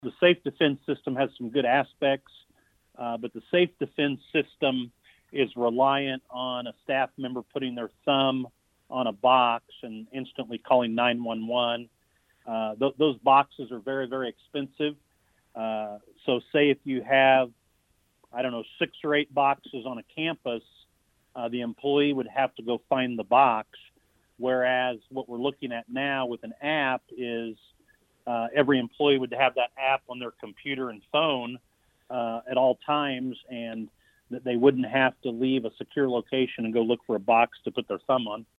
the Safe Defend system has some good aspects, but the Safe Defend system is reliant on a staff member putting their thumb on a box and instantly calling 911. Those boxes are very, very expensive. So say if you have, 6 or 8 boxes on a campus, the employee would have to go find the box. Whereas what we're looking at now with an app is every employee would have that app on their computer and phone at all times, and that they wouldn't have to leave a secure location and go look for a box to put their thumb on.